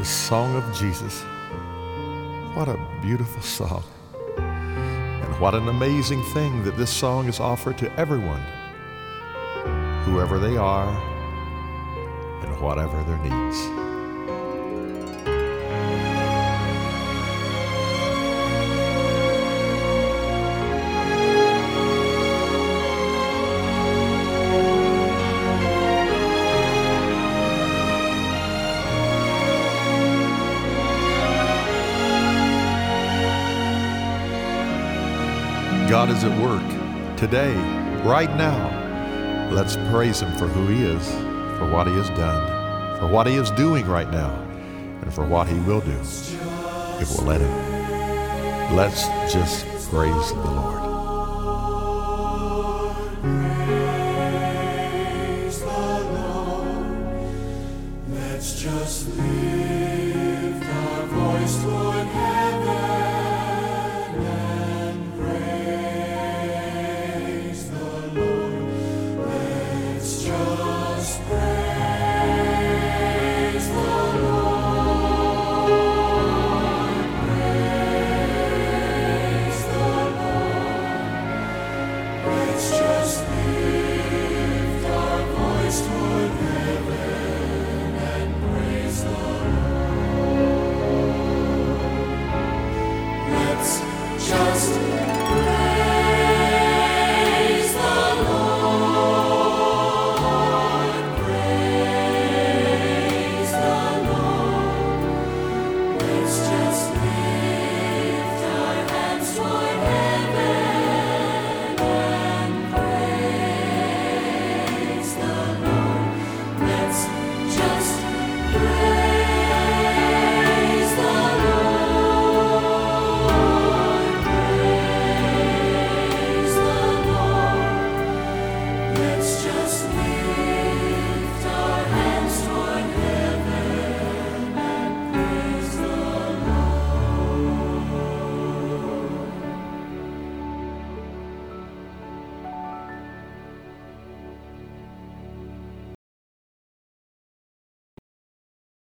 the song of Jesus. What a beautiful song. And what an amazing thing that this song is offered to everyone, whoever they are and whatever their needs. God is at work today, right now. Let's praise Him for who He is, for what He has done, for what He is doing right now, and for what He will do if we'll let Him. Let's just praise the Lord. Praise the Lord. Let's just lift our voice toward heaven. Just